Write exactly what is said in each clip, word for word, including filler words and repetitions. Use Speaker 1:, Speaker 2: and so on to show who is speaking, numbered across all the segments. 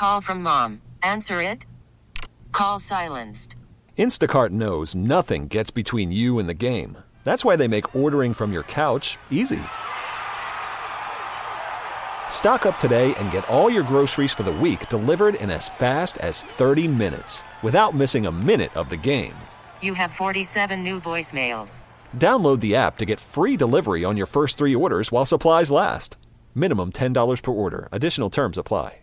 Speaker 1: Call from mom. Answer it. Call silenced.
Speaker 2: Instacart knows nothing gets between you and the game. That's why they make ordering from your couch easy. Stock up today and get all your groceries for the week delivered in as fast as thirty minutes without missing a minute of the game.
Speaker 1: You have forty-seven new voicemails.
Speaker 2: Download the app to get free delivery on your first three orders while supplies last. Minimum ten dollars per order. Additional terms apply.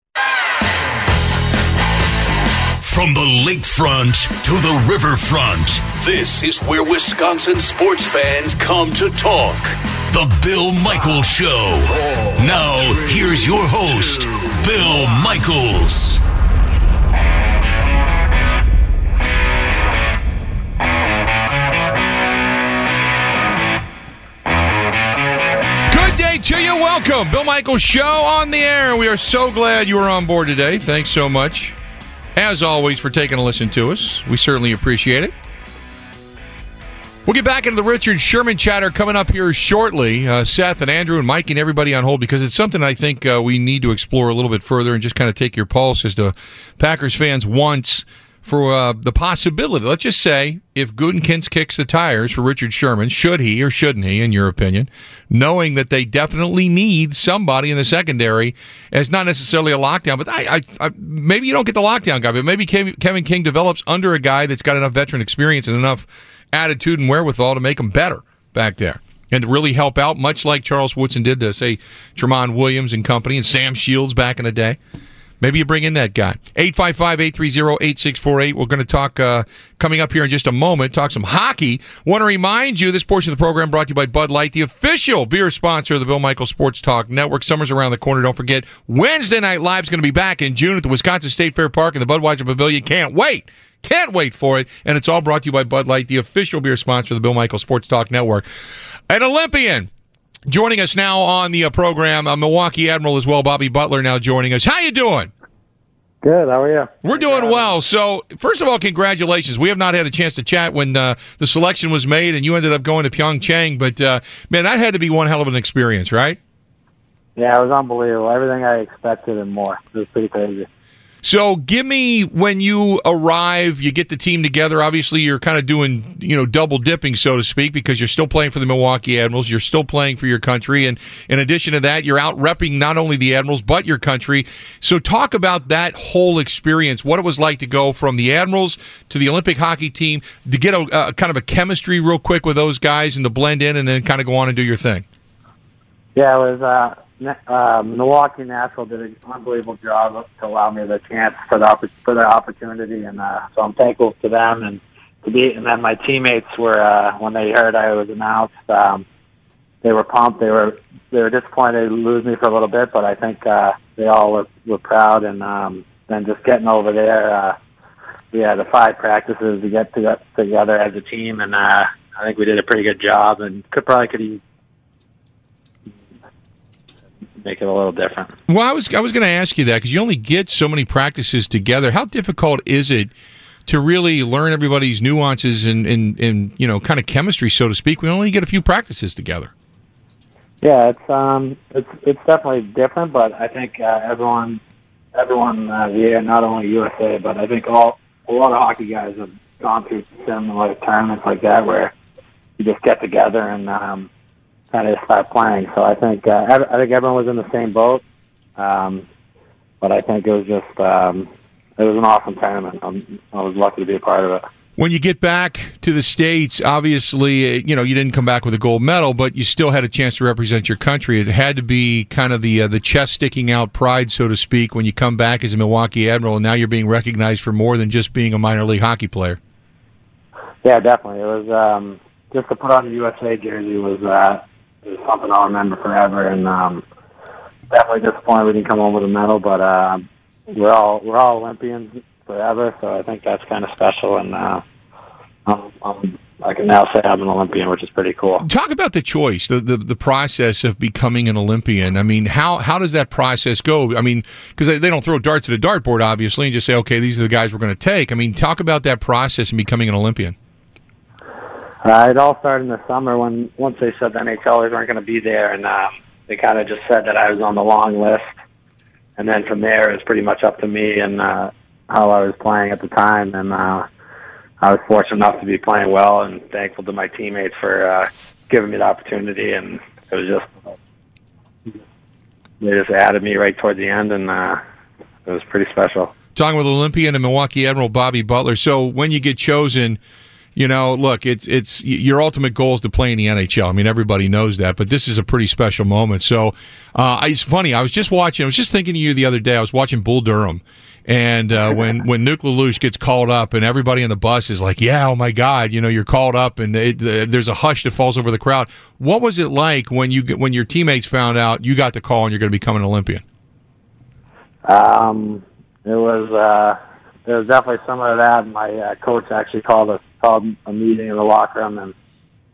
Speaker 3: From the lakefront to the riverfront, this is where Wisconsin sports fans come to talk. The Bill Michaels Show. Now, here's your host, Bill Michaels.
Speaker 4: Good day to you. Welcome. Bill Michaels Show on the air. We are so glad you are on board today. Thanks so much, as always, for taking a listen to us. We certainly appreciate it. We'll get back into the Richard Sherman chatter coming up here shortly. Uh, Seth and Andrew and Mike and everybody on hold, because it's something I think uh, we need to explore a little bit further and just kind of take your pulse as to Packers fans wants for uh, the possibility. Let's just say if Gutekunst kicks the tires for Richard Sherman, should he or shouldn't he, in your opinion, knowing that they definitely need somebody in the secondary as not necessarily a lockdown, but I, I, I maybe you don't get the lockdown guy, but maybe Kevin King develops under a guy that's got enough veteran experience and enough attitude and wherewithal to make them better back there and to really help out, much like Charles Woodson did to, say, Tramon Williams and company and Sam Shields back in the day. Maybe you bring in that guy. eight five five, eight three zero, eight six four eight. We're going to talk, uh, coming up here in just a moment, talk some hockey. Want to remind you, this portion of the program brought to you by Bud Light, the official beer sponsor of the Bill Michaels Sports Talk Network. Summer's around the corner. Don't forget, Wednesday Night Live is going to be back in June at the Wisconsin State Fair Park in the Budweiser Pavilion. Can't wait. Can't wait for it. And it's all brought to you by Bud Light, the official beer sponsor of the Bill Michaels Sports Talk Network. An Olympian joining us now on the uh, program, a Milwaukee Admiral as well, Bobby Butler, now joining us. How you doing?
Speaker 5: Good. How are you?
Speaker 4: We're doing well. So, first of all, congratulations. We have not had a chance to chat when uh, the selection was made and you ended up going to Pyeongchang. But, uh, man, that had to be one hell of an experience, right?
Speaker 5: Yeah, it was unbelievable. Everything I expected and more. It was pretty crazy.
Speaker 4: So give me, when you arrive, you get the team together. Obviously, you're kind of doing, you know, double dipping, so to speak, because you're still playing for the Milwaukee Admirals. You're still playing for your country. And in addition to that, you're out repping not only the Admirals, but your country. So talk about that whole experience, what it was like to go from the Admirals to the Olympic hockey team, to get a, a kind of a chemistry real quick with those guys and to blend in and then kind of go on and do your thing.
Speaker 5: Yeah, it was... Uh... Uh, Milwaukee National did an unbelievable job to allow me the chance for the for the opportunity, and uh, so I'm thankful to them and to be. And then my teammates were uh, when they heard I was announced, um, they were pumped. They were they were disappointed to lose me for a little bit, but I think uh, they all were, were proud. And um, then just getting over there, uh, we had the five practices to get to, together as a team, and uh, I think we did a pretty good job. And could probably could even make it a little different.
Speaker 4: Well, I was I was going to ask you that because you only get so many practices together. How difficult is it to really learn everybody's nuances and, and, and you know, kind of chemistry, so to speak? We only get a few practices together.
Speaker 5: Yeah, it's um, it's it's definitely different, but I think uh, everyone, everyone, uh, yeah, not only U S A, but I think all a lot of hockey guys have gone through similar tournaments like that where you just get together and um, kind of start playing. So I think uh, I think everyone was in the same boat, um, but I think it was just um, it was an awesome tournament. I'm, I was lucky to be a part of it.
Speaker 4: When you get back to the States, obviously, you know, you didn't come back with a gold medal, but you still had a chance to represent your country. It had to be kind of the uh, the chest sticking out pride, so to speak, when you come back as a Milwaukee Admiral, and now you're being recognized for more than just being a minor league hockey player.
Speaker 5: Yeah, definitely. It was um, just to put on the U S A jersey was. Uh, It was something I'll remember forever, and um, definitely disappointed we didn't come home with a medal. But uh, we're all we're all Olympians forever, so I think that's kind of special. And uh, I'm, I'm, I can now say I'm an Olympian, which is pretty cool.
Speaker 4: Talk about the choice, the the, the process of becoming an Olympian. I mean, how how does that process go? I mean, because they, they don't throw darts at a dartboard, obviously, and just say, okay, these are the guys we're going to take. I mean, talk about that process and becoming an Olympian.
Speaker 5: Uh, it all started in the summer when once they said the N H Lers weren't going to be there, and uh, they kind of just said that I was on the long list. and then from there, it was pretty much up to me and uh, how I was playing at the time. And uh, I was fortunate enough to be playing well, and thankful to my teammates for uh, giving me the opportunity. And it was just, they just added me right toward the end, and uh, it was pretty special.
Speaker 4: Talking with Olympian and Milwaukee Admiral Bobby Butler. So when you get chosen, you know, look, it's it's your ultimate goal is to play in the N H L. I mean, everybody knows that, but this is a pretty special moment. So uh, it's funny. I was just watching. I was just thinking of you the other day. I was watching Bull Durham, and uh, when when Nuke LaLoosh gets called up, and everybody on the bus is like, "Yeah, oh my God, you know, you're called up," and it, uh, there's a hush that falls over the crowd. What was it like when you when your teammates found out you got the call and you're going to become an Olympian?
Speaker 5: Um, it was uh, there was definitely some of that. My uh, coach actually called us. called a meeting in the locker room, and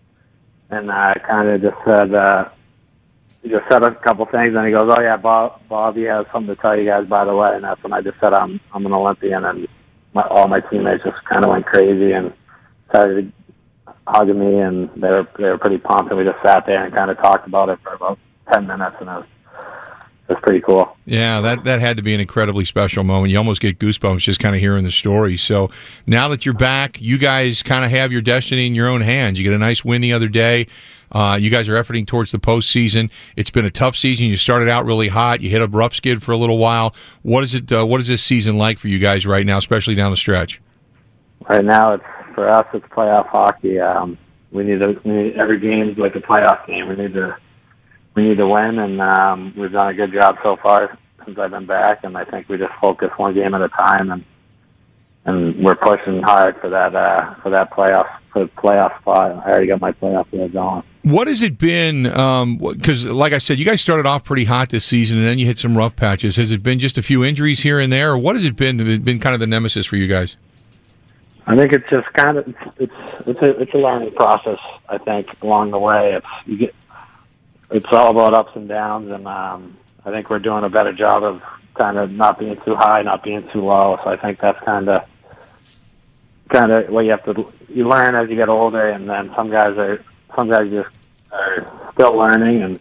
Speaker 5: and I kind of just said, uh, he just said a couple things, and he goes, "Oh yeah, Bob, Bobby has something to tell you guys, by the way." And that's when I just said, "I'm I'm an Olympian," and my, all my teammates just kind of went crazy and started hugging me, and they were they were pretty pumped, and we just sat there and kind of talked about it for about ten minutes, and it was. That's pretty cool.
Speaker 4: Yeah, that, that had to be an incredibly special moment. You almost get goosebumps just kind of hearing the story. So now that you're back, you guys kind of have your destiny in your own hands. You get a nice win the other day. Uh, you guys are efforting towards the postseason. It's been a tough season. You started out really hot. You hit a rough skid for a little while. What is it? Uh, what is this season like for you guys right now, especially down the stretch?
Speaker 5: Right now, it's for us, it's playoff hockey. Um, we need to, we need, every game is like a playoff game. We need to We need to win, and um, we've done a good job so far since I've been back. And I think we just focus one game at a time, and and we're pushing hard for that uh, for that playoff for the playoff spot. I already got my playoff deal going.
Speaker 4: What has it been? Because, um, like I said, you guys started off pretty hot this season, and then you hit some rough patches. Has it been just a few injuries here and there, or what has it been? Has it been kind of the nemesis for you guys?
Speaker 5: I think it's just kind of it's it's it's a it's a learning process. I think along the way, it's you get. It's all about ups and downs, and um, I think we're doing a better job of kind of not being too high, not being too low. So I think that's kind of kind of what you have to you learn as you get older, and then some guys are some guys just are still learning, and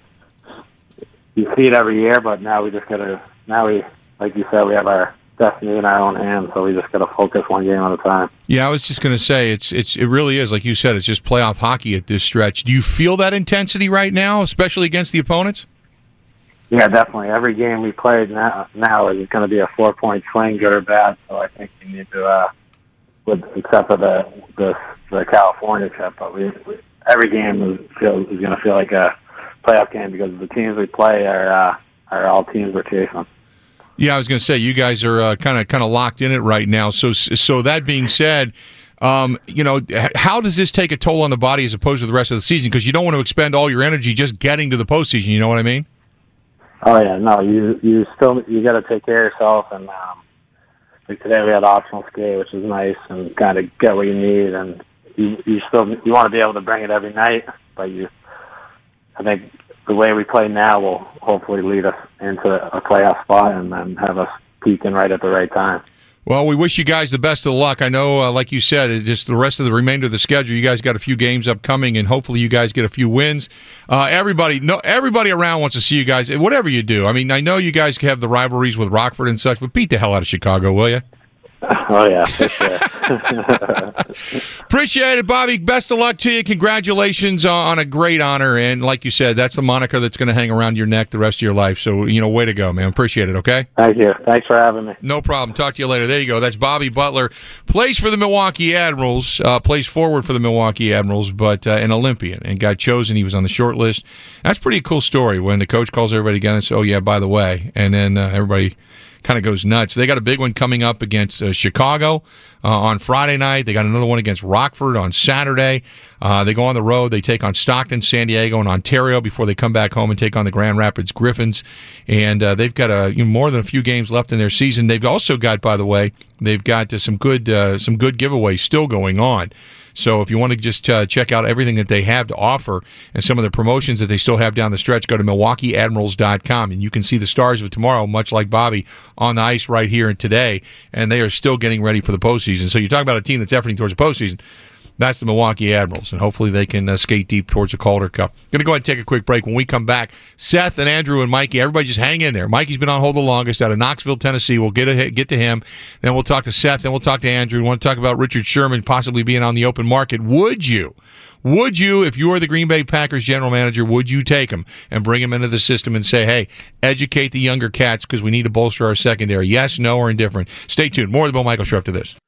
Speaker 5: you see it every year. But now we just gotta now we like you said we have our destiny in our own hands, so we just got to focus one game at a time. Yeah,
Speaker 4: I was just going to say, it's it's it really is, like you said, it's just playoff hockey at this stretch. Do you feel that intensity right now, especially against the opponents?
Speaker 5: Yeah, definitely. Every game we played now, now is going to be a four-point swing, good or bad, so I think we need to, uh, with, except for the, the, the California trip, but we, we every game is, feel, is going to feel like a playoff game because the teams we play are, uh, are all teams we're chasing.
Speaker 4: Yeah, I was going to say you guys are kind of kind of locked in it right now. So, so that being said, um, you know, how does this take a toll on the body as opposed to the rest of the season? Because you don't want to expend all your energy just getting to the postseason. You know what I mean?
Speaker 5: Oh yeah, no, you you still you got to take care of yourself. And um, like today we had optional skate, which is nice, and kind of get what you need. And you you still you want to be able to bring it every night, but you, I think. The way we play now will hopefully lead us into a playoff spot and then have us peaking right at the right time.
Speaker 4: Well, we wish you guys the best of luck. I know, uh, like you said, it's just the rest of the remainder of the schedule. You guys got a few games upcoming, and hopefully you guys get a few wins. Uh, everybody, no, everybody around wants to see you guys. Whatever you do, I mean, I know you guys have the rivalries with Rockford and such, but beat the hell out of Chicago, will you?
Speaker 5: Oh, yeah, for sure.
Speaker 4: Appreciate it, Bobby. Best of luck to you. Congratulations on a great honor. And like you said, that's the moniker that's going to hang around your neck the rest of your life. So, you know, way to go, man. Appreciate it, okay?
Speaker 5: Thank you. Thanks for having me.
Speaker 4: No problem. Talk to you later. There you go. That's Bobby Butler. Plays for the Milwaukee Admirals. Uh, plays forward for the Milwaukee Admirals, but uh, an Olympian and got chosen. He was on the short list. That's a pretty cool story when the coach calls everybody together and says, oh, yeah, by the way. And then uh, everybody kind of goes nuts. They got a big one coming up against uh, Chicago uh, on Friday night. They got another one against Rockford on Saturday. Uh, they go on the road. They take on Stockton, San Diego, and Ontario before they come back home and take on the Grand Rapids Griffins. And uh, they've got a, you know, more than a few games left in their season. They've also got, by the way, they've got uh, some good uh, some good giveaways still going on. So if you want to just uh, check out everything that they have to offer and some of the promotions that they still have down the stretch, go to Milwaukee Admirals dot com, and you can see the Stars of tomorrow, much like Bobby, on the ice right here and today, and they are still getting ready for the postseason. So you talk about a team that's efforting towards the postseason. That's the Milwaukee Admirals, and hopefully they can uh, skate deep towards the Calder Cup. Going to go ahead and take a quick break. When we come back, Seth and Andrew and Mikey, everybody just hang in there. Mikey's been on hold the longest out of Knoxville, Tennessee. We'll get a, get to him. Then we'll talk to Seth, then we'll talk to Andrew. We want to talk about Richard Sherman possibly being on the open market. Would you? Would you, if you were the Green Bay Packers general manager, would you take him and bring him into the system and say, hey, educate the younger cats because we need to bolster our secondary? Yes, no, or indifferent? Stay tuned. More of the Bill Michaels Show after this.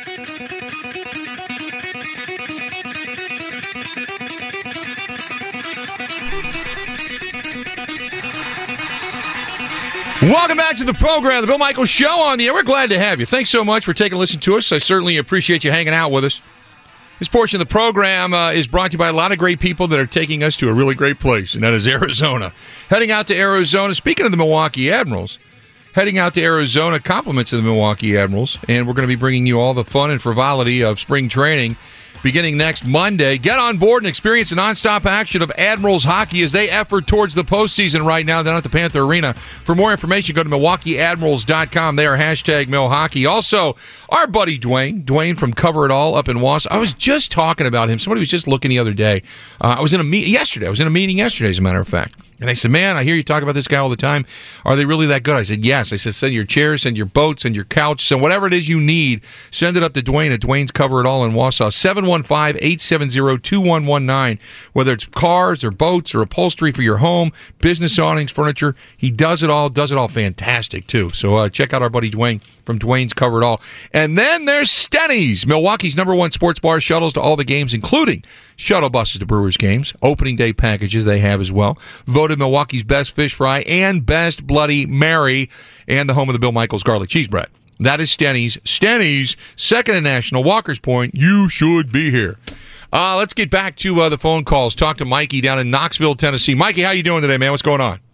Speaker 4: Welcome back to the program, the Bill Michaels Show on the air. We're glad to have you. Thanks so much for taking a listen to us. I certainly appreciate you hanging out with us. This portion of the program uh, is brought to you by a lot of great people that are taking us to a really great place, and that is Arizona. Heading out to Arizona, speaking of the Milwaukee Admirals, heading out to Arizona, compliments of the Milwaukee Admirals, and we're going to be bringing you all the fun and frivolity of spring training beginning next Monday. Get on board and experience the nonstop action of Admirals hockey as they effort towards the postseason right now down at the Panther Arena. For more information, go to Milwaukee Admirals dot com. They are hashtag Mil Hockey. Also, our buddy Dwayne, Dwayne from Cover It All up in Wausau. I was just talking about him. Somebody was just looking the other day. Uh, I was in a meet yesterday. I was in a meeting yesterday, as a matter of fact. And I said, man, I hear you talk about this guy all the time. Are they really that good? I said, yes. I said, send your chairs, send your boats, send your couch, send whatever it is you need. Send it up to Dwayne at Dwayne's Cover It All in Wausau. seven one five, eight seven zero, two one one nine. Whether it's cars or boats or upholstery for your home, business awnings, furniture, he does it all, does it all fantastic, too. So uh, check out our buddy Dwayne from Dwayne's Cover It All. And then there's Stenny's, Milwaukee's number one sports bar, shuttles to all the games, including shuttle buses to Brewers games, opening day packages they have as well. Voted Milwaukee's best fish fry and best Bloody Mary, and the home of the Bill Michaels garlic cheese bread. That is Stenny's. Stenny's, second in national, Walker's Point. You should be here. Uh, let's get back to uh, the phone calls. Talk to Mikey down in Knoxville, Tennessee. Mikey, how you doing today, man? What's going on?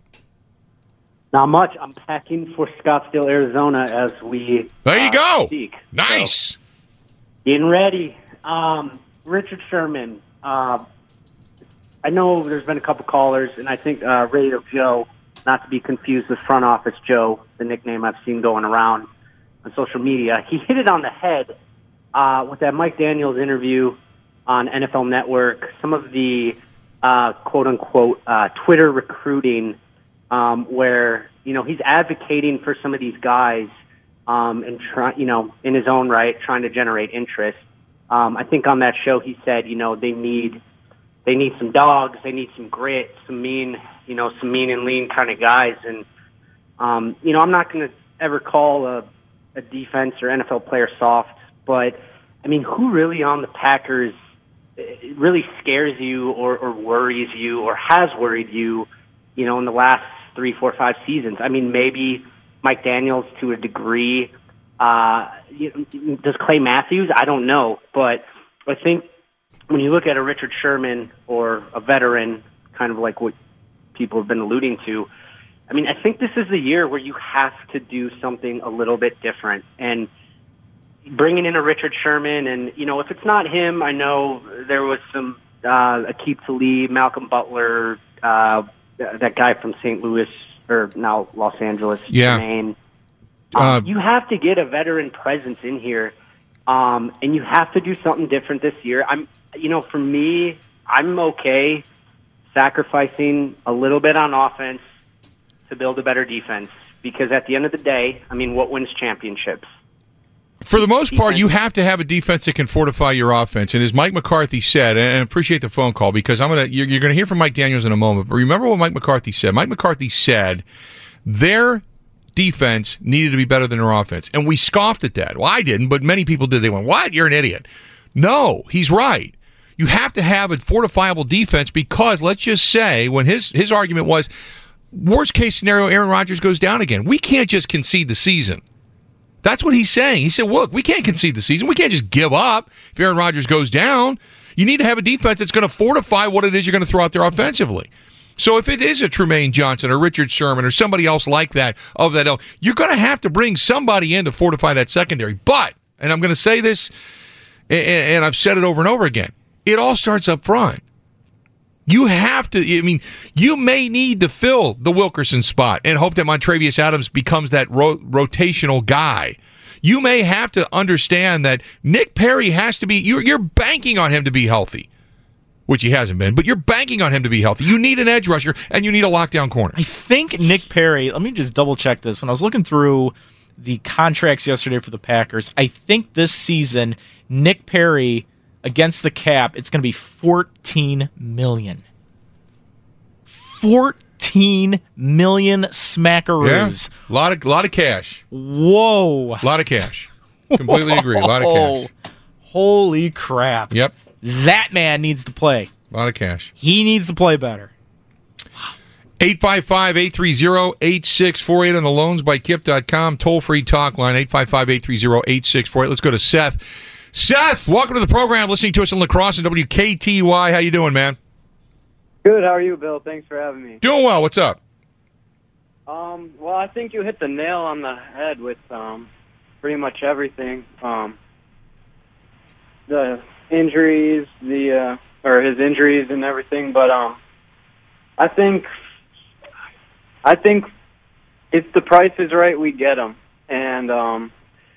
Speaker 6: Not much. I'm packing for Scottsdale, Arizona as we
Speaker 4: There you
Speaker 6: uh,
Speaker 4: go.
Speaker 6: speak.
Speaker 4: Nice.
Speaker 6: So, getting ready. Um, Richard Sherman. Uh, I know there's been a couple callers, and I think uh, Radio Joe, not to be confused with Front Office Joe, the nickname I've seen going around on social media, he hit it on the head uh, with that Mike Daniels interview on N F L Network. Some of the uh, quote-unquote uh, Twitter recruiting Um, where, you know, he's advocating for some of these guys um, and, try, you know, in his own right, trying to generate interest. Um, I think on that show he said, you know, they need they need some dogs, they need some grit, some mean, you know, some mean and lean kind of guys. And, um, you know, I'm not going to ever call a, a defense or N F L player soft, but, I mean, who really on the Packers really scares you or, or worries you or has worried you, you know, in the last three, four, five seasons? I mean, maybe Mike Daniels to a degree. Uh, does Clay Matthews? I don't know. But I think when you look at a Richard Sherman or a veteran, kind of like what people have been alluding to, I mean, I think this is the year where you have to do something a little bit different. And bringing in a Richard Sherman, and, you know, if it's not him, I know there was some uh, Aqib Talib, Malcolm Butler, uh, that guy from Saint Louis, or now Los Angeles,
Speaker 4: yeah.
Speaker 6: Maine. Um, uh, you have to get a veteran presence in here, um, and you have to do something different this year. I'm, you know, for me, I'm okay sacrificing a little bit on offense to build a better defense, because at the end of the day, I mean, what wins championships?
Speaker 4: For the most part, you have to have a defense that can fortify your offense. And as Mike McCarthy said, and I appreciate the phone call, because I'm gonna you're, you're going to hear from Mike Daniels in a moment, but remember what Mike McCarthy said. Mike McCarthy said their defense needed to be better than their offense. And we scoffed at that. Well, I didn't, but many people did. They went, what? You're an idiot. No, he's right. You have to have a fortifiable defense, because let's just say, when his, his argument was, worst case scenario, Aaron Rodgers goes down again. We can't just concede the season. That's what he's saying. He said, look, we can't concede the season. We can't just give up if Aaron Rodgers goes down. You need to have a defense that's going to fortify what it is you're going to throw out there offensively. So if it is a Trumaine Johnson or Richard Sherman or somebody else like that, of that ilk, you're going to have to bring somebody in to fortify that secondary. But, and I'm going to say this, and I've said it over and over again, it all starts up front. You have to, I mean, you may need to fill the Wilkerson spot and hope that Montravius Adams becomes that ro- rotational guy. you may have to understand that Nick Perry has to be, you're, you're banking on him to be healthy, which he hasn't been, but you're banking on him to be healthy. You need an edge rusher, and you need a lockdown corner.
Speaker 7: I think Nick Perry, let me just double check this. When I was looking through the contracts yesterday for the Packers, I think this season, Nick Perry against the cap, it's going to be fourteen million dollars. fourteen million smackaroos.
Speaker 4: Yeah, a lot of, lot of cash.
Speaker 7: Whoa.
Speaker 4: A lot of cash. Completely agree. A lot of cash.
Speaker 7: Holy crap.
Speaker 4: Yep.
Speaker 7: That man needs to play.
Speaker 4: A lot of cash.
Speaker 7: He needs to play better.
Speaker 4: eight five five, eight three zero, eight six four eight on the loans by kip dot com. Toll-free talk line, eight five five, eight three zero, eight six four eight. Let's go to Seth. Seth, welcome to the program. Listening to us in La Crosse and W K T Y. How you doing, man?
Speaker 8: Good. How are you, Bill? Thanks for having me.
Speaker 4: Doing well. What's up?
Speaker 8: Um, well, I think you hit the nail on the head with um, pretty much everything. Um, the injuries, the uh, or his injuries and everything. But um, I think I think if the price is right, we get him. And um,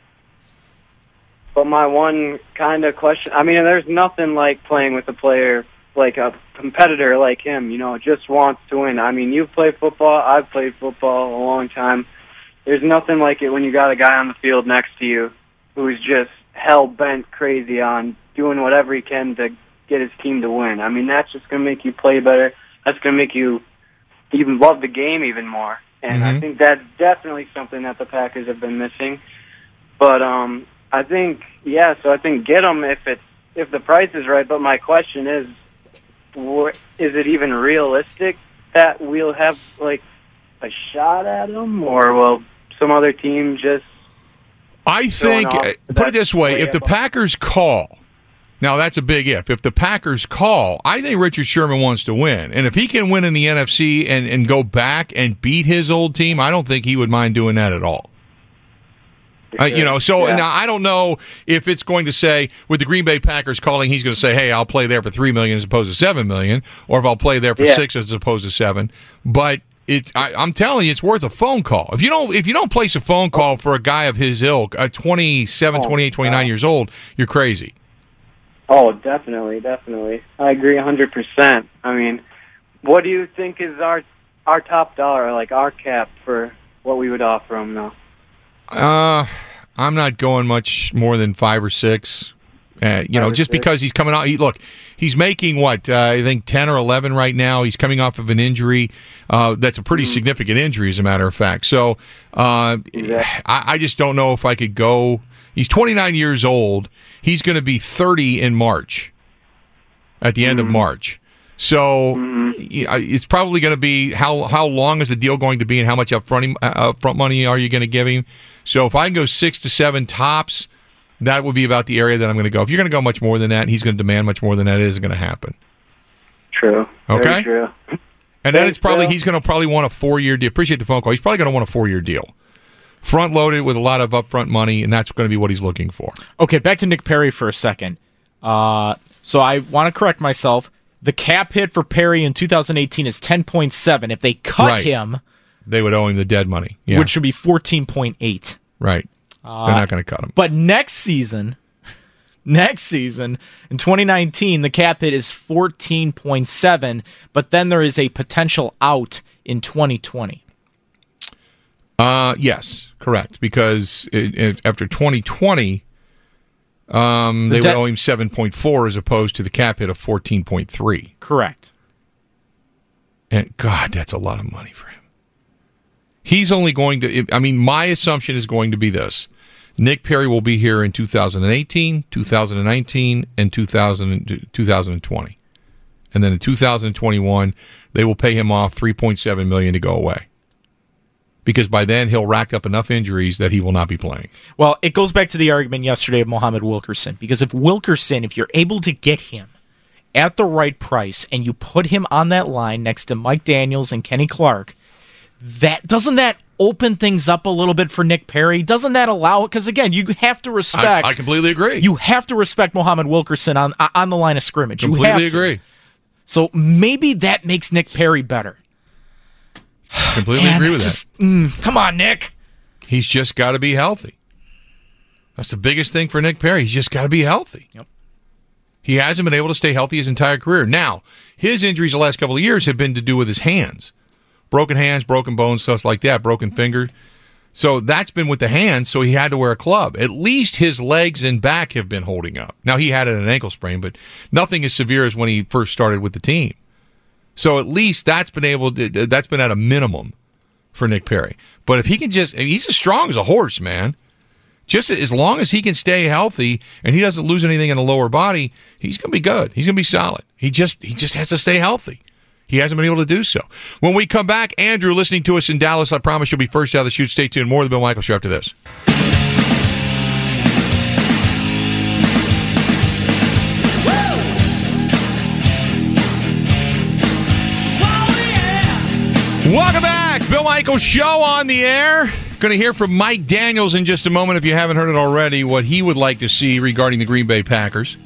Speaker 8: but my one kind of question, I mean, there's nothing like playing with a player like a competitor like him, you know, just wants to win. I mean, you've played football, I've played football a long time. There's nothing like it when you got a guy on the field next to you who's just hell-bent crazy on doing whatever he can to get his team to win. I mean, that's just going to make you play better. That's going to make you even love the game even more. And
Speaker 4: Mm-hmm.
Speaker 8: I think that's definitely something that the Packers have been missing. But um, I think, yeah, so I think get him if it's if the price is right. But my question is, is it even realistic that we'll have like a shot at him, or will some other team just?
Speaker 4: I think, put it this way, if the Packers call, now that's a big if. If the Packers call, I think Richard Sherman wants to win. And if he can win in the N F C and, and go back and beat his old team, I don't think he would mind doing that at all. Uh, you know, so
Speaker 8: Yeah.
Speaker 4: now I don't know if it's going to say with the Green Bay Packers calling, he's going to say, "Hey, I'll play there for three million as opposed to seven million," or if I'll play there for
Speaker 8: Yeah.
Speaker 4: six as opposed to seven. But it's, I, I'm telling you, it's worth a phone call. If you don't, if you don't place a phone call for a guy of his ilk, at twenty-seven,
Speaker 8: Oh,
Speaker 4: twenty-eight, twenty-nine
Speaker 8: wow.
Speaker 4: years old, you're crazy.
Speaker 8: Oh, definitely, definitely. I agree one hundred percent. I mean, what do you think is our our top dollar, like our cap for what we would offer him now?
Speaker 4: Uh, I'm not going much more than five or six. Uh, you know,
Speaker 8: Five or
Speaker 4: just
Speaker 8: six.
Speaker 4: because he's coming out. He, look, he's making what uh, I think ten or eleven right now. He's coming off of an injury. Uh, that's a pretty
Speaker 8: Mm-hmm.
Speaker 4: significant injury, as a matter of fact. So uh,
Speaker 8: Yeah.
Speaker 4: I, I just don't know if I could go. He's twenty-nine years old. He's going to be thirty in March. At the end
Speaker 8: Mm-hmm.
Speaker 4: of March. So yeah, it's probably going to be how how long is the deal going to be, and how much upfront uh, upfront money are you going to give him? So if I can go six to seven tops, that would be about the area that I'm going to go. If you're going to go much more than that, he's going to demand much more than that. It isn't going to happen.
Speaker 8: True.
Speaker 4: Okay.
Speaker 8: Very true.
Speaker 4: And then
Speaker 8: Thanks,
Speaker 4: it's probably
Speaker 8: Bill.
Speaker 4: he's going to probably want a four year deal. Appreciate the phone call. He's probably going to want a four year deal, front loaded with a lot of upfront money, and that's going to be what he's looking for.
Speaker 7: Okay, back to Nick Perry for a second. Uh, so I want to correct myself. The cap hit for Perry in two thousand eighteen is ten point seven. If they cut
Speaker 4: Right.
Speaker 7: him,
Speaker 4: They would owe him the dead money. Yeah,
Speaker 7: which should be fourteen point eight.
Speaker 4: right. They're not going to cut him.
Speaker 7: But next season, next season, in twenty nineteen, the cap hit is fourteen point seven, but then there is a potential out in twenty twenty.
Speaker 4: Uh, yes, correct. Because it, if, after twenty twenty, um,
Speaker 7: The
Speaker 4: they
Speaker 7: debt-
Speaker 4: would owe him seven point four as opposed to the cap hit of fourteen point three.
Speaker 7: Correct.
Speaker 4: And God, that's a lot of money for him. He's only going to, I mean, my assumption is going to be this. Nick Perry will be here in two thousand eighteen, two thousand nineteen, and two thousand, two thousand twenty. And then in two thousand twenty-one, they will pay him off three point seven million dollars to go away. Because by then, he'll rack up enough injuries that he will not be playing.
Speaker 7: Well, it goes back to the argument yesterday of Mohammed Wilkerson, because if Wilkerson, if you're able to get him at the right price and you put him on that line next to Mike Daniels and Kenny Clark, that doesn't that open things up a little bit for Nick Perry? Doesn't that allow it? Because again, you have to respect.
Speaker 4: I, I completely agree.
Speaker 7: You have to respect Mohammed Wilkerson on on the line of scrimmage. You have
Speaker 4: completely
Speaker 7: to.
Speaker 4: agree.
Speaker 7: So maybe that makes Nick Perry better.
Speaker 4: Completely
Speaker 7: Man,
Speaker 4: agree with
Speaker 7: just, mm, come on, Nick.
Speaker 4: that. He's just got to be healthy. That's the biggest thing for Nick Perry. He's just got to be healthy.
Speaker 7: Yep.
Speaker 4: He hasn't been able to stay healthy his entire career. Now, his injuries the last couple of years have been to do with his hands. Broken hands, broken bones, stuff like that, broken finger. So that's been with the hands, so he had to wear a club. At least his legs and back have been holding up. Now, he had an ankle sprain, but nothing as severe as when he first started with the team. So at least that's been able to, that's been at a minimum for Nick Perry. But if he can just, he's as strong as a horse, man. Just as long as he can stay healthy and he doesn't lose anything in the lower body, he's going to be good. He's going to be solid. He just he just has to stay healthy. He hasn't been able to do so. When we come back, Andrew listening to us in Dallas, I promise you'll be first out of the chute. Stay tuned. More of the Bill Michael Show after this. Welcome back. Bill Michael Show on the air. Going to hear from Mike Daniels in just a moment, if you haven't heard it already, what he would like to see regarding the Green Bay Packers.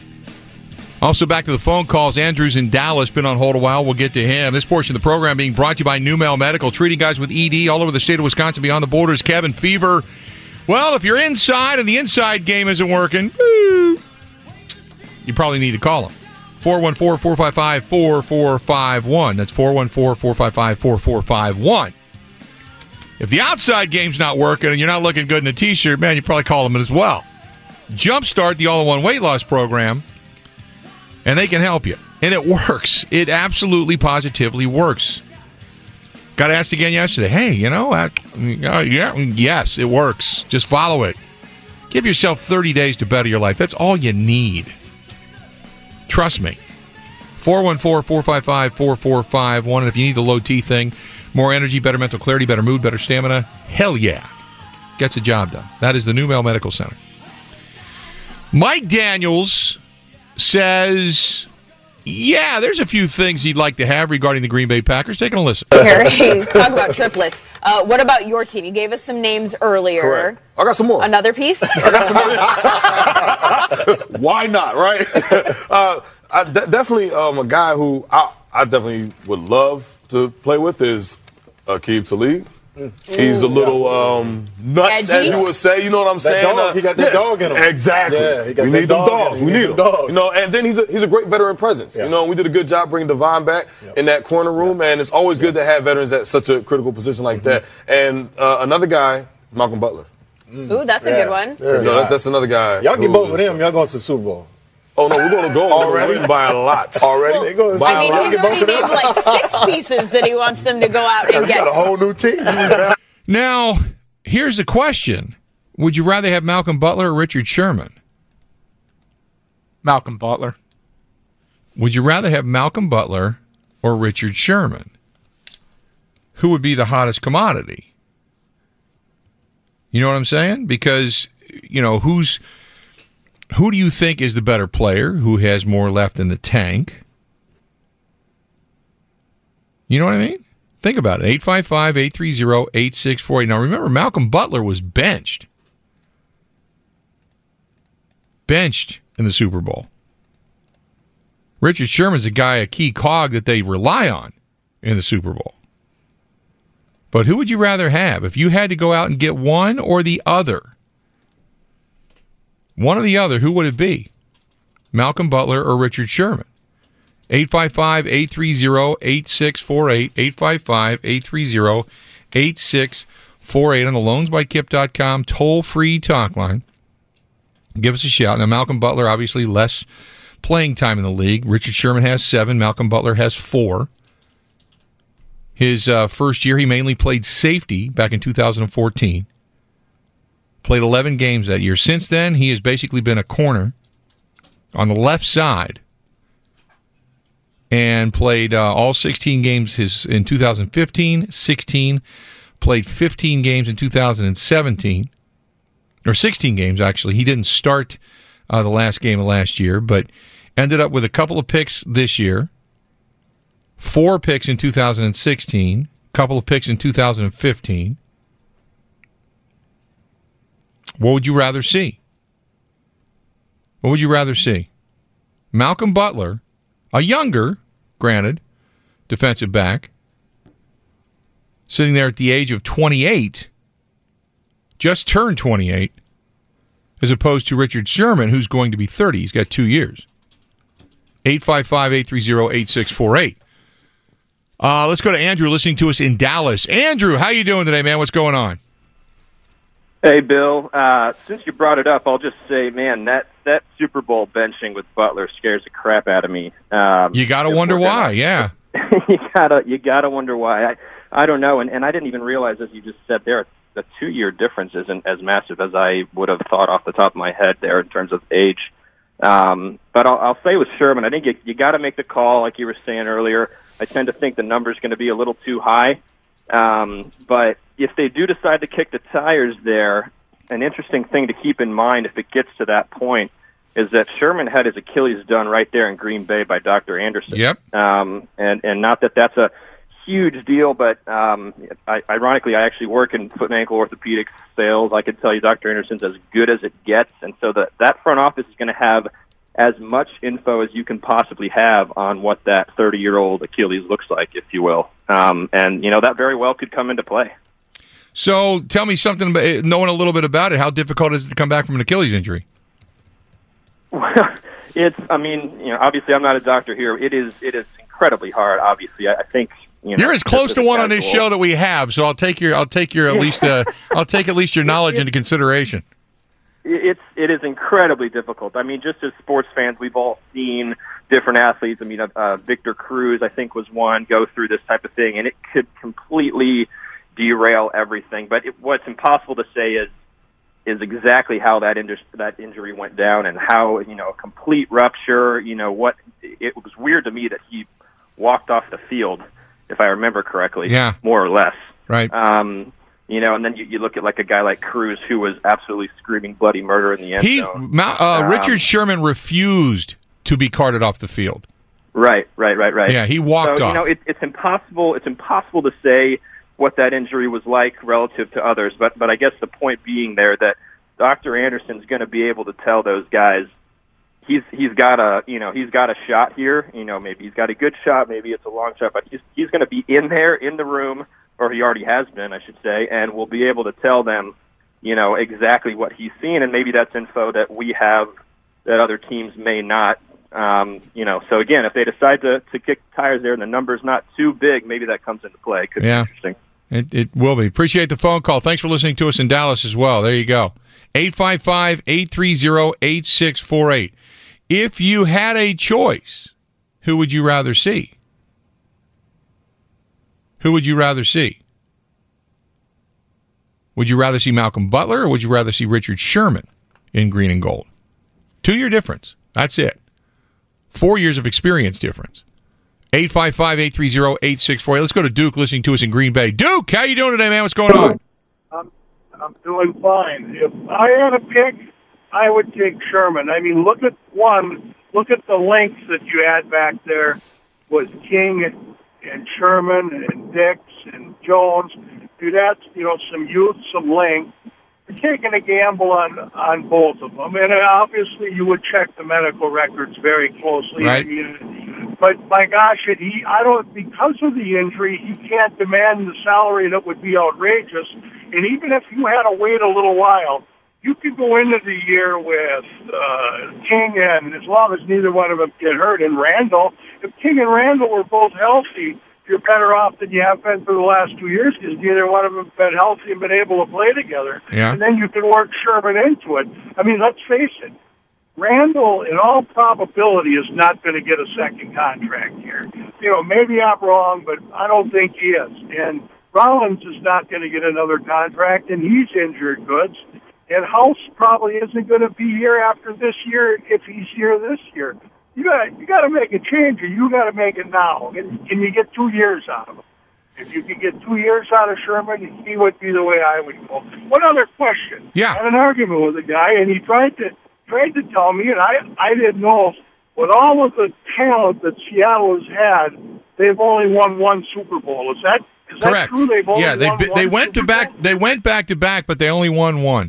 Speaker 4: Also back to the phone calls. Andrew's in Dallas, been on hold a while. We'll get to him. This portion of the program being brought to you by Numel Medical, treating guys with E D all over the state of Wisconsin, beyond the borders. Kevin Fever. Well, if you're inside and the inside game isn't working, woo, you probably need to call him. four one four, four five five, four four five one. That's four one four, four five five, four four five one. If the outside game's not working and you're not looking good in a T-shirt, man, you probably call them as well. Jumpstart, the all-in-one weight loss program, and they can help you. And it works. It absolutely, positively works. Got asked again yesterday, hey, you know, I, uh, yeah, yes, it works. Just follow it. Give yourself thirty days to better your life. That's all you need. Trust me. four one four, four five five, four four five one. And if you need the low T thing, more energy, better mental clarity, better mood, better stamina, hell yeah. Gets the job done. That is the Numel Medical Center. Mike Daniels says, yeah, there's a few things he'd like to have regarding the Green Bay Packers. Take a listen.
Speaker 9: Harry, talk about triplets. Uh, what about your team? You gave us some names earlier.
Speaker 10: Correct. I got some more.
Speaker 9: Another piece?
Speaker 10: I got some more. Why not, right? uh, I de- definitely um, a guy who I, I definitely would love to play with is Aqib Talib. Mm. He's a little um, nuts,
Speaker 9: Edgy.
Speaker 10: as you would say. You know what I'm
Speaker 11: that
Speaker 10: saying?
Speaker 11: Dog, he got that
Speaker 10: yeah,
Speaker 11: dog in him.
Speaker 10: Exactly.
Speaker 11: Yeah, he got
Speaker 10: we
Speaker 11: that
Speaker 10: need them
Speaker 11: dog
Speaker 10: dogs.
Speaker 11: in him.
Speaker 10: We
Speaker 11: He
Speaker 10: need
Speaker 11: need
Speaker 10: them.
Speaker 11: them dogs.
Speaker 10: You know, and then he's a he's a great veteran presence.
Speaker 11: Yeah.
Speaker 10: You know, we did a good job bringing Devon back
Speaker 11: Yep.
Speaker 10: in that corner room,
Speaker 11: Yep.
Speaker 10: and it's always
Speaker 11: Yep.
Speaker 10: good to have veterans at such a critical position like
Speaker 11: Mm-hmm.
Speaker 10: that. And uh, another guy, Malcolm Butler.
Speaker 9: Ooh, that's a
Speaker 11: Yeah.
Speaker 9: good one.
Speaker 11: Yeah.
Speaker 10: You know, that, that's another guy.
Speaker 11: Y'all get
Speaker 10: who-
Speaker 11: both of them. Y'all going to the Super Bowl.
Speaker 10: Oh no, we're gonna go already by a lot.
Speaker 11: Already? They go to the
Speaker 10: By
Speaker 9: I
Speaker 10: a
Speaker 9: mean,
Speaker 10: lot.
Speaker 9: he's already named like six pieces that he wants them to go out and
Speaker 11: You got a
Speaker 9: get.
Speaker 11: whole new team.
Speaker 4: Now, here's the question. Would you rather have Malcolm Butler or Richard Sherman?
Speaker 7: Malcolm Butler.
Speaker 4: Would you rather have Malcolm Butler or Richard Sherman? Who would be the hottest commodity? You know what I'm saying? Because, you know, who's who do you think is the better player? Who has more left in the tank? You know what I mean? Think about it. eight five five, eight three zero, eight six four eight. Now, remember, Malcolm Butler was benched. Benched in the Super Bowl. Richard Sherman's a guy, a key cog that they rely on in the Super Bowl. But who would you rather have if you had to go out and get one or the other? One or the other, who would it be? Malcolm Butler or Richard Sherman? eight five five, eight three zero, eight six four eight, eight five five, eight three zero, eight six four eight on the loans by kip dot com toll-free talk line. Give us a shout. Now, Malcolm Butler, obviously less playing time in the league. Richard Sherman has seven. Malcolm Butler has four. His uh, first year, he mainly played safety back in two thousand fourteen. Played eleven games that year. Since then, he has basically been a corner on the left side and played uh, all sixteen games his in two thousand fifteen, sixteen, played fifteen games in two thousand seventeen, or sixteen games, actually. He didn't start uh, the last game of last year, but ended up with a couple of picks this year, four picks in two thousand sixteen, a couple of picks in two thousand fifteen. What would you rather see? What would you rather see? Malcolm Butler, a younger, granted, defensive back, sitting there at the age of twenty-eight, just turned twenty-eight, as opposed to Richard Sherman, who's going to be thirty. He's got two years. eight five five, eight three zero, eight six four eight. Uh, let's go to Andrew listening to us in Dallas. Andrew, how you doing today, man? What's going on?
Speaker 12: Hey, Bill. Uh, since you brought it up, I'll just say, man, that, that Super Bowl benching with Butler scares the crap out of me. Um,
Speaker 4: you got to wonder why, yeah.
Speaker 12: you gotta you gotta wonder why. I I don't know, and, and I didn't even realize, as you just said there, the two-year difference isn't as massive as I would have thought off the top of my head there in terms of age. Um, but I'll, I'll say with Sherman, I think you, you got to make the call, like you were saying earlier. I tend to think the number's going to be a little too high. Um, but if they do decide to kick the tires there, an interesting thing to keep in mind if it gets to that point is that Sherman had his Achilles done right there in Green Bay by Doctor Anderson.
Speaker 4: Yep.
Speaker 12: Um, and, and not that that's a huge deal, but um, I, ironically, I actually work in foot and ankle orthopedic sales. I can tell you Doctor Anderson's as good as it gets, and so that that front office is going to have as much info as you can possibly have on what that thirty-year-old Achilles looks like, if you will. Um, and, you know, that very well could come into play.
Speaker 4: So tell me something, about, knowing a little bit about it, how difficult is it to come back from an Achilles injury?
Speaker 12: Well, it's, I mean, you know, obviously I'm not a doctor here. It is, it is incredibly hard, obviously. I, I think, you know,
Speaker 4: you're as close to one on this
Speaker 12: casual.
Speaker 4: show that we have, so I'll take your, I'll take your at least, uh, I'll take at least your knowledge into consideration.
Speaker 12: It's it is incredibly difficult. I mean, just as sports fans, we've all seen different athletes. I mean, uh, Victor Cruz, I think, was one go through this type of thing, and it could completely derail everything. But it, what's impossible to say is is exactly how that inju- that injury went down and how, you know, a complete rupture. You know what? It was weird to me that he walked off the field, if I remember correctly.
Speaker 4: Yeah,
Speaker 12: more or less.
Speaker 4: Right.
Speaker 12: Um, You know, and then you, you look at like a guy like Cruz, who was absolutely screaming bloody murder in the end
Speaker 4: he,
Speaker 12: zone.
Speaker 4: Uh,
Speaker 12: um,
Speaker 4: Richard Sherman refused to be carted off the field.
Speaker 12: Right, right, right, right.
Speaker 4: Yeah, he walked
Speaker 12: so,
Speaker 4: off.
Speaker 12: You know, it, it's impossible. It's impossible to say what that injury was like relative to others. But, but I guess the point being there that Doctor Anderson's going to be able to tell those guys he's he's got a you know he's got a shot here. You know, maybe he's got a good shot, maybe it's a long shot, but he's he's going to be in there in the room. Or he already has been, I should say, and we'll be able to tell them, you know, exactly what he's seen, and maybe that's info that we have that other teams may not. Um, you know, so again, if they decide to, to kick tires there and the number's not too big, maybe that comes into play. Could
Speaker 4: yeah.
Speaker 12: be interesting.
Speaker 4: It, it will be. Appreciate the phone call. Thanks for listening to us in Dallas as well. There you go. eight five five, eight three zero, eight six four eight. If you had a choice, who would you rather see? Who would you rather see? Would you rather see Malcolm Butler or would you rather see Richard Sherman in green and gold? Two-year difference. That's it. Four years of experience difference. eight five five, eight three zero, eight six four eight. Let's go to Duke listening to us in Green Bay. Duke, how you doing today, man? What's going on?
Speaker 13: I'm, I'm doing fine. If I had a pick, I would take Sherman. I mean, look at one. Look at the length that you had back there was King and Sherman and Dix and Jones. Dude, that's, you know, some youth, some length. You're taking a gamble on, on both of them. And obviously you would check the medical records very closely.
Speaker 4: Right.
Speaker 13: I mean, but my gosh, it, he, I don't, because of the injury, he can't demand the salary that would be outrageous. And even if you had to wait a little while, you could go into the year with uh, King, and as long as neither one of them get hurt, and Randall, if King and Randall were both healthy, you're better off than you have been for the last two years because neither one of them have been healthy and been able to play together.
Speaker 4: Yeah.
Speaker 13: And then you can work Sherman into it. I mean, let's face it, Randall, in all probability, is not going to get a second contract here. You know, maybe I'm wrong, but I don't think he is. And Rollins is not going to get another contract, and he's injured goods. And House probably isn't going to be here after this year if he's here this year. You got you got to make a change, or you got to make it now. And can you get two years out of him? If you could get two years out of Sherman, he would be the way I would go. One other question.
Speaker 4: Yeah.
Speaker 13: I had an argument with a guy, and he tried to tried to tell me, and I I didn't know, with all of the talent that Seattle has had, they've only won one Super Bowl. Is that is that
Speaker 4: Correct.
Speaker 13: true? They've only
Speaker 4: yeah, they
Speaker 13: won
Speaker 4: they
Speaker 13: one
Speaker 4: went to
Speaker 13: Super
Speaker 4: back
Speaker 13: Bowl?
Speaker 4: they went back to back, but they only won one.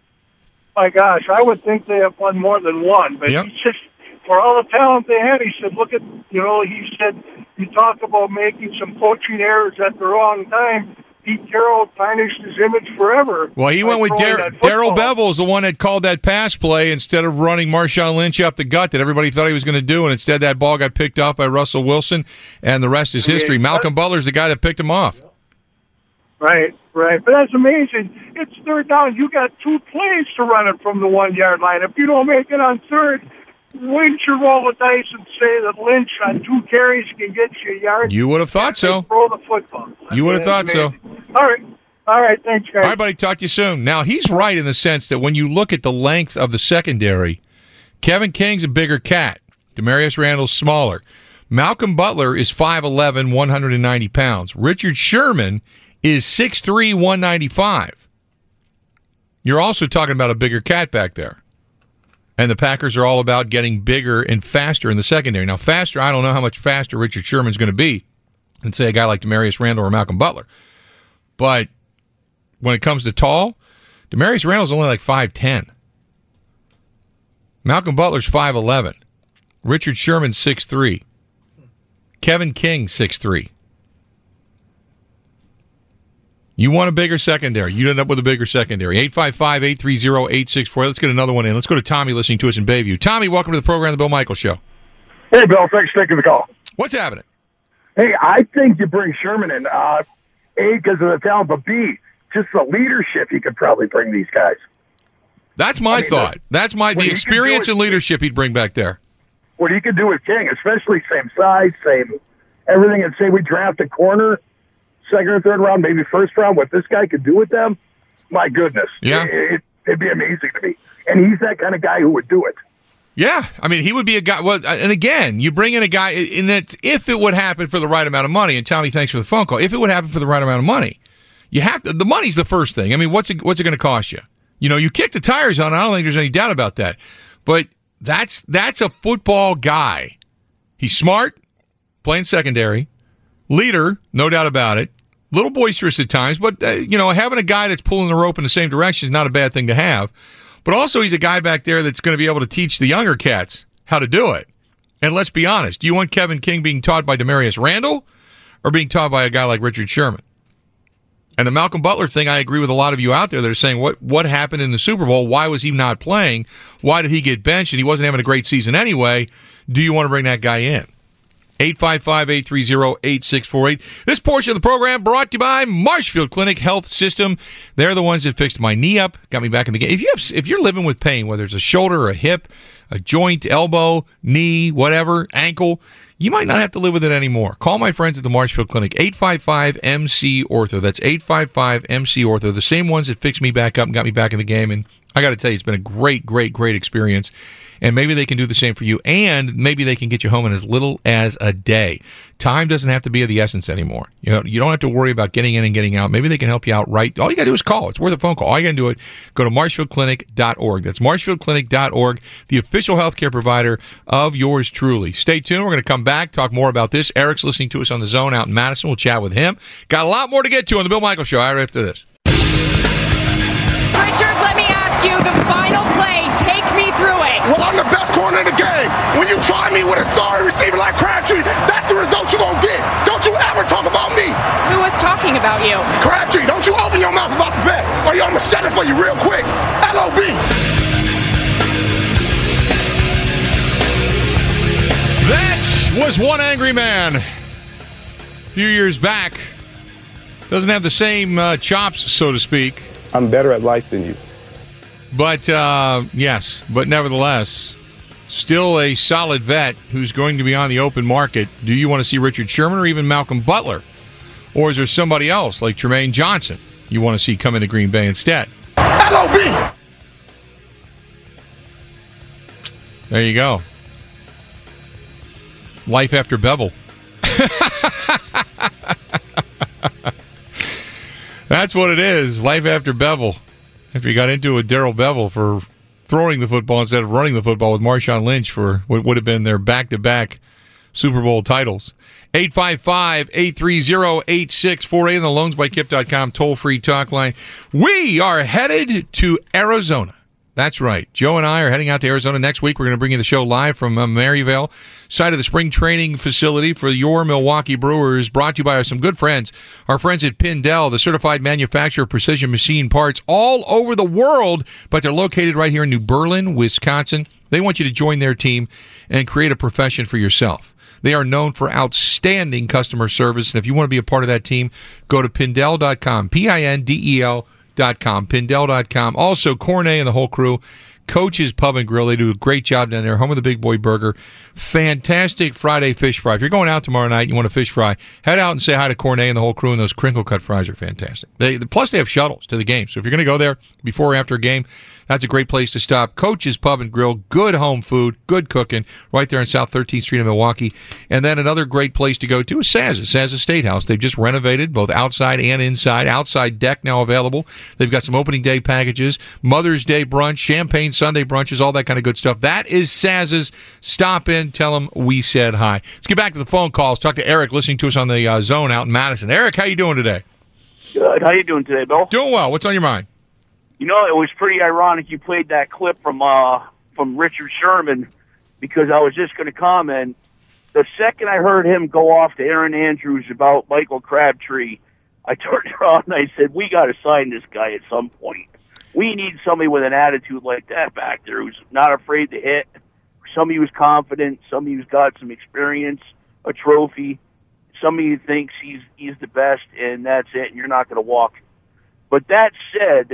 Speaker 13: My gosh, I would think they have won more than one. But
Speaker 4: Yep.
Speaker 13: he just, for all the talent they had, he said, look at, you know, he said, you talk about making some coaching errors at the wrong time. Pete Carroll tarnished his image forever.
Speaker 4: Well, he went with Dar- Darrell Bevel, is the one that called that pass play instead of running Marshawn Lynch up the gut that everybody thought he was going to do, and instead that ball got picked off by Russell Wilson, and the rest is history. Yeah, Malcolm Butler's the guy that picked him off.
Speaker 13: Right, right. But that's amazing. It's third down. You got two plays to run it from the one-yard line. If you don't make it on third, wouldn't you roll the dice and say that Lynch on two carries can get you a yard?
Speaker 4: You would have thought so.
Speaker 13: Throw the football.
Speaker 4: You would have thought so.
Speaker 13: All right. All right. Thanks, guys.
Speaker 4: All right, buddy. Talk to you soon. Now, he's right in the sense that when you look at the length of the secondary, Kevin King's a bigger cat. Demarius Randall's smaller. Malcolm Butler is five eleven, one hundred ninety pounds. Richard Sherman is six three, one ninety-five. You're also talking about a bigger cat back there. And the Packers are all about getting bigger and faster in the secondary. Now, faster, I don't know how much faster Richard Sherman's going to be than, say, a guy like Demarius Randall or Malcolm Butler. But when it comes to tall, Demarius Randall's only like five ten. Malcolm Butler's five eleven. Richard Sherman, six three. Kevin King, six three. You want a bigger secondary. You end up with a bigger secondary. eight five five, eight three zero, eight six four. Let's get another one in. Let's go to Tommy listening to us in Bayview. Tommy, welcome to the program, The Bill Michaels Show.
Speaker 14: Hey, Bill. Thanks for taking the call.
Speaker 4: What's happening?
Speaker 14: Hey, I think you bring Sherman in, uh, A, because of the talent, but B, just the leadership he could probably bring these guys.
Speaker 4: That's my I mean, thought. That's my the experience and leadership he'd bring back there.
Speaker 14: What he could do with King, especially same size, same everything, and say we draft a corner, second or third round, maybe first round, what this guy could do with them, my goodness.
Speaker 4: Yeah.
Speaker 14: It, it, it'd be amazing to me. And he's that kind of guy who would do it.
Speaker 4: Yeah, I mean, he would be a guy. Well, and again, you bring in a guy, and it's if it would happen for the right amount of money. And Tommy, thanks for the phone call. If it would happen for the right amount of money, you have to. The money's the first thing. I mean, what's it, what's it going to cost you? You know, you kick the tires on it. I don't think there's any doubt about that. But that's that's a football guy. He's smart, playing secondary, leader, no doubt about it. Little boisterous at times, but uh, you know, having a guy that's pulling the rope in the same direction is not a bad thing to have. But also, he's a guy back there that's going to be able to teach the younger cats how to do it. And let's be honest, do you want Kevin King being taught by Demarius Randall or being taught by a guy like Richard Sherman? And the Malcolm Butler thing, I agree with a lot of you out there that are saying, what what happened in the Super Bowl? Why was he not playing? Why did he get benched? And he wasn't having a great season anyway. Do you want to bring that guy in? eight five five, eight three zero, eight six four eight. This portion of the program brought to you by Marshfield Clinic Health System. They're the ones that fixed my knee up, got me back in the game. If, you have, if you're living with pain, whether it's a shoulder, a hip, a joint, elbow, knee, whatever, ankle, you might not have to live with it anymore. Call my friends at the Marshfield Clinic, eight five five, M C, Ortho. That's eight five five, M C, Ortho. The same ones that fixed me back up and got me back in the game. And I got to tell you, it's been a great, great, great experience. And maybe they can do the same for you, and maybe they can get you home in as little as a day. Time doesn't have to be of the essence anymore. You know, you don't have to worry about getting in and getting out. Maybe they can help you out right. All you got to do is call. It's worth a phone call. All you got to do it, go to marshfield clinic dot org. That's marshfield clinic dot org, the official healthcare provider of yours truly. Stay tuned. We're going to come back, talk more about this. Eric's listening to us on the Zone out in Madison. We'll chat with him. Got a lot more to get to on the Bill Michaels Show right after this.
Speaker 9: Richard, let me ask you the final play. Take me through it.
Speaker 15: Well, I'm the best corner in the game. When you try me with a sorry receiver like Crabtree, that's the result you're going to get. Don't you ever talk about me.
Speaker 9: Who was talking about you?
Speaker 15: Crabtree, don't you open your mouth about the best, or I'm going to shut it for you real quick. L O B.
Speaker 4: That was one angry man a few years back. Doesn't have the same uh, chops, so to speak.
Speaker 11: I'm better at life than you.
Speaker 4: But, uh, yes, but nevertheless, still a solid vet who's going to be on the open market. Do you want to see Richard Sherman or even Malcolm Butler? Or is there somebody else like Tremaine Johnson you want to see come into Green Bay instead?
Speaker 15: L O B.
Speaker 4: There you go. Life after Bevel. That's what it is. Life after Bevel. After he got into it with Darrell Bevel for throwing the football instead of running the football with Marshawn Lynch for what would have been their back-to-back Super Bowl titles. eight five five, eight three zero, eight six four eight on the loans by kip dot com toll-free talk line. We are headed to Arizona. That's right. Joe and I are heading out to Arizona next week. We're going to bring you the show live from uh, Maryvale, site of the spring training facility for your Milwaukee Brewers, brought to you by some good friends, our friends at Pindell, the certified manufacturer of precision machine parts all over the world, but they're located right here in New Berlin, Wisconsin. They want you to join their team and create a profession for yourself. They are known for outstanding customer service, and if you want to be a part of that team, go to Pindell dot com, P I N D E L dot com, Pindell dot com. Also, Cornet and the whole crew, Coach's Pub and Grill, they do a great job down there, home of the Big Boy Burger. Fantastic Friday fish fry. If you're going out tomorrow night and you want a fish fry, head out and say hi to Cornet and the whole crew, and those crinkle cut fries are fantastic. They, plus, they have shuttles to the game, so if you're going to go there before or after a game, that's a great place to stop. Coach's Pub and Grill, good home food, good cooking, right there on South thirteenth Street in Milwaukee. And then another great place to go to is Saz's, Saz's State House. They've just renovated both outside and inside. Outside deck now available. They've got some opening day packages, Mother's Day brunch, Champagne Sunday brunches, all that kind of good stuff. That is Saz's. Stop in, tell them we said hi. Let's get back to the phone calls. Talk to Eric, listening to us on the uh, Zone out in Madison. Eric, how you doing today?
Speaker 16: Good. How you doing today, Bill?
Speaker 4: Doing well. What's on your mind?
Speaker 16: You know, it was pretty ironic you played that clip from uh, from Richard Sherman, because I was just going to comment. The second I heard him go off to Aaron Andrews about Michael Crabtree, I turned around and I said, we got to sign this guy at some point. We need somebody with an attitude like that back there who's not afraid to hit, somebody who's confident, somebody who's got some experience, a trophy, somebody who thinks he's he's the best, and that's it, and you're not going to walk. But that said,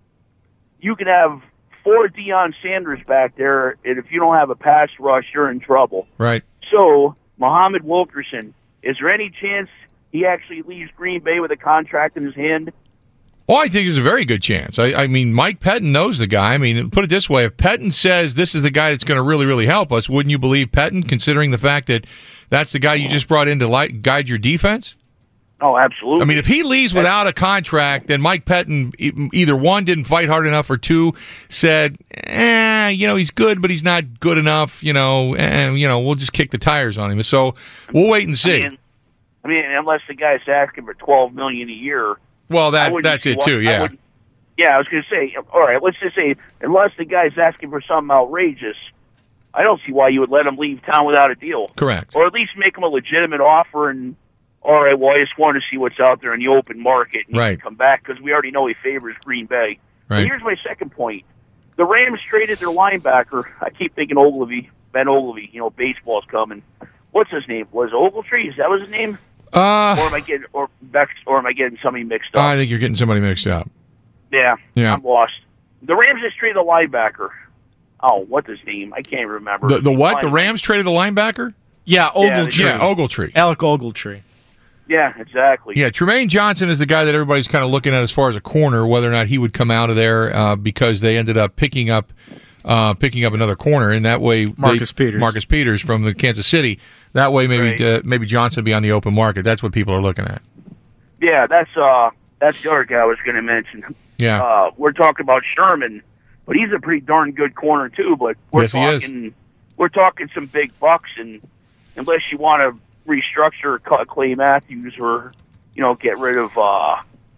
Speaker 16: you can have four Deion Sanders back there, and if you don't have a pass rush, you're in trouble.
Speaker 4: Right.
Speaker 16: So, Muhammad Wilkerson, is there any chance he actually leaves Green Bay with a contract in his hand?
Speaker 4: Well, I think there's a very good chance. I, I mean, Mike Pettin knows the guy. I mean, put it this way. If Pettin says this is the guy that's going to really, really help us, wouldn't you believe Pettin, considering the fact that that's the guy you just brought in to light, guide your defense?
Speaker 16: Oh, absolutely.
Speaker 4: I mean, if he leaves without a contract, then Mike Pettin either, one, didn't fight hard enough, or two, said, eh, you know, he's good, but he's not good enough, you know, and, you know, we'll just kick the tires on him. So we'll wait and see.
Speaker 16: I mean, I mean unless the guy's asking for twelve million dollars a year.
Speaker 4: Well, that that's it, too, yeah.
Speaker 16: I yeah, I was going to say, all right, let's just say, unless the guy's asking for something outrageous, I don't see why you would let him leave town without a deal.
Speaker 4: Correct.
Speaker 16: Or at least make him a legitimate offer and, all right, well, I just want to see what's out there in the open market and
Speaker 4: right.
Speaker 16: come back, because we already know he favors Green Bay.
Speaker 4: Right.
Speaker 16: And here's my second point. The Rams traded their linebacker. I keep thinking Ogilvy, Ben Ogilvy, you know, baseball's coming. What's his name? Was it Ogletree? Is that was his name?
Speaker 4: Uh,
Speaker 16: or am I getting or or am I getting somebody mixed up?
Speaker 4: I think you're getting somebody mixed up.
Speaker 16: Yeah,
Speaker 4: yeah.
Speaker 16: I'm lost. The Rams just traded the linebacker. Oh, what's his name? I can't remember.
Speaker 4: The, the what? The Rams traded the linebacker?
Speaker 7: Yeah, Ogletree.
Speaker 4: Yeah, Ogletree.
Speaker 7: Alec Ogletree.
Speaker 16: Yeah, exactly.
Speaker 4: Yeah, Tremaine Johnson is the guy that everybody's kind of looking at as far as a corner, whether or not he would come out of there uh, because they ended up picking up uh, picking up another corner, and that way
Speaker 7: Marcus
Speaker 4: they,
Speaker 7: Peters.
Speaker 4: Marcus Peters from the Kansas City. That way, maybe
Speaker 16: Right.
Speaker 4: uh, maybe Johnson would be on the open market. That's what people are looking at.
Speaker 16: Yeah, that's uh, that's the other guy I was going to mention.
Speaker 4: Yeah.
Speaker 16: Uh, we're talking about Sherman, but he's a pretty darn good corner too. But we're
Speaker 4: Yes, he is.
Speaker 16: talking, we're talking some big bucks, and unless you want to restructure or cut Clay Matthews, or you know, get rid of uh,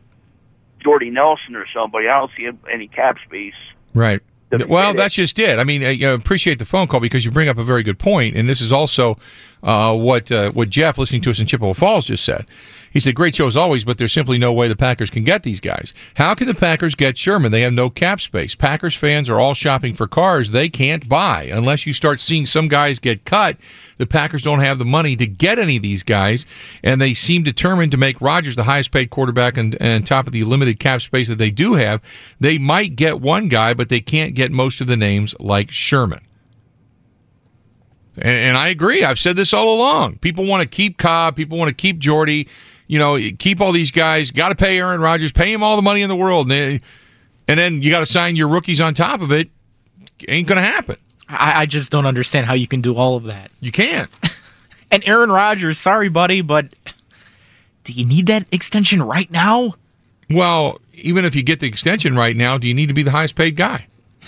Speaker 16: Jordy Nelson or somebody, I don't see any cap space.
Speaker 4: Right.
Speaker 16: to
Speaker 4: Well,
Speaker 16: fit it.
Speaker 4: that's just it. I mean, I you know, appreciate the phone call, because you bring up a very good point, and this is also uh, what uh, what Jeff, listening to us in Chippewa Falls, just said. He said, great show as always, but there's simply no way the Packers can get these guys. How can the Packers get Sherman? They have no cap space. Packers fans are all shopping for cars they can't buy. Unless you start seeing some guys get cut, the Packers don't have the money to get any of these guys, and they seem determined to make Rodgers the highest paid quarterback and, and top of the limited cap space that they do have. They might get one guy, but they can't get most of the names like Sherman. And, and I agree. I've said this all along. People want to keep Cobb. People want to keep Jordy. You know, keep all these guys. Got to pay Aaron Rodgers. Pay him all the money in the world. And, they, and then you got to sign your rookies on top of it. Ain't going to happen.
Speaker 7: I, I just don't understand how you can do all of that.
Speaker 4: You can't.
Speaker 7: And Aaron Rodgers, sorry, buddy, but do you need that extension right now?
Speaker 4: Well, even if you get the extension right now, do you need to be the highest paid guy?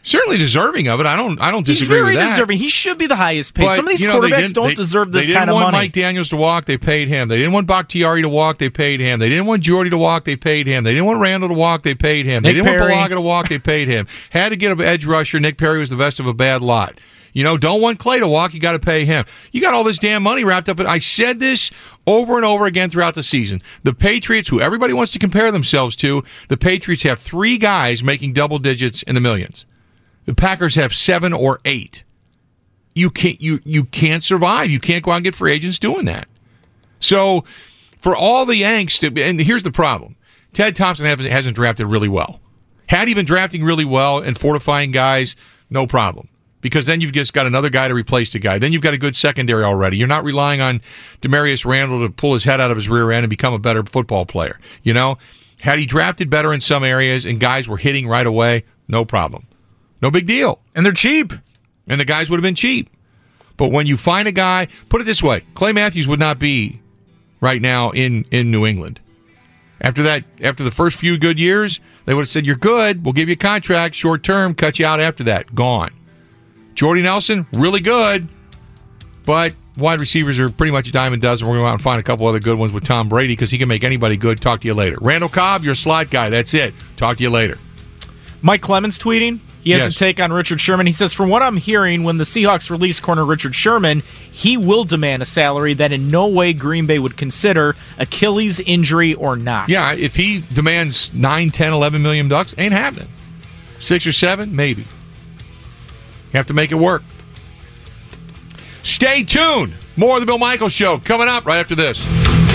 Speaker 4: Certainly deserving of it. I don't. I don't
Speaker 7: He's
Speaker 4: disagree
Speaker 7: very
Speaker 4: with that.
Speaker 7: deserving. He should be the highest paid.
Speaker 4: But,
Speaker 7: Some of these
Speaker 4: you know, they
Speaker 7: quarterbacks
Speaker 4: didn't-
Speaker 7: don't
Speaker 4: they-
Speaker 7: deserve this
Speaker 4: they
Speaker 7: kind of
Speaker 4: didn't want
Speaker 7: money.
Speaker 4: Mike Daniels to walk. They paid him. They didn't want Bakhtiari to walk. They paid him. They didn't want Jordy to walk. They paid him. They didn't want Randall to walk. They paid him.
Speaker 7: Nick
Speaker 4: they didn't
Speaker 7: Perry.
Speaker 4: want Balaga to walk. They paid him. Had to get an edge rusher. Nick Perry was the best of a bad lot. You know, don't want Clay to walk. You got to pay him. You got all this damn money wrapped up in. I said this over and over again throughout the season. The Patriots, who everybody wants to compare themselves to, the Patriots have three guys making double digits in the millions. The Packers have seven or eight. You can't you you can't survive. You can't go out and get free agents doing that. So for all the angst, and here's the problem: Ted Thompson hasn't, hasn't drafted really well. Had he been drafting really well and fortifying guys, no problem. Because then you've just got another guy to replace the guy. Then you've got a good secondary already. You're not relying on Demarius Randall to pull his head out of his rear end and become a better football player. You know, had he drafted better in some areas and guys were hitting right away, no problem. No big deal.
Speaker 7: And they're cheap.
Speaker 4: And the guys would have been cheap. But when you find a guy, put it this way, Clay Matthews would not be right now in, in New England. After that, after the first few good years, they would have said, you're good, we'll give you a contract, short term, cut you out after that. Gone. Jordy Nelson, really good, but wide receivers are pretty much a dime a dozen. We're going to go out and find a couple other good ones with Tom Brady because he can make anybody good. Talk to you later. Randall Cobb, you're a slot guy. That's it. Talk to you later.
Speaker 7: Mike Clemens tweeting. He has
Speaker 4: Yes.
Speaker 7: a take on Richard Sherman. He says, from what I'm hearing, when the Seahawks release corner Richard Sherman, he will demand a salary that in no way Green Bay would consider, Achilles injury or not.
Speaker 4: Yeah, if he demands nine, ten, eleven million bucks, ain't happening. Six or seven, maybe. You have to make it work. Stay tuned. More of the Bill Michaels Show coming up right after this.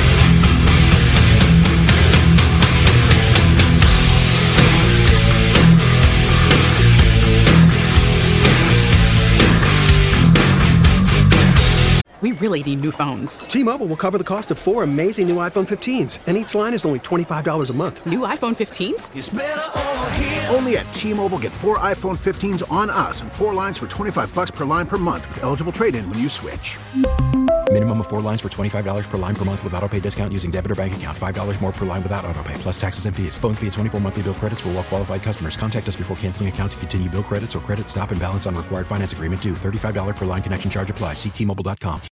Speaker 17: We really need new phones.
Speaker 18: T-Mobile will cover the cost of four amazing new iPhone fifteens, and each line is only twenty-five dollars a month.
Speaker 17: New iPhone fifteens?
Speaker 19: Only at T-Mobile, get four iPhone fifteens on us and four lines for twenty-five bucks per line per month with eligible trade-in when you switch.
Speaker 20: Minimum of four lines for twenty-five dollars per line per month with autopay discount using debit or bank account. five dollars more per line without autopay, plus taxes and fees. Phone fee at twenty-four monthly bill credits for well-qualified customers. Contact us before canceling account to continue bill credits or credit stop and balance on required finance agreement due. thirty-five dollars per line connection charge applies. See T Mobile dot com.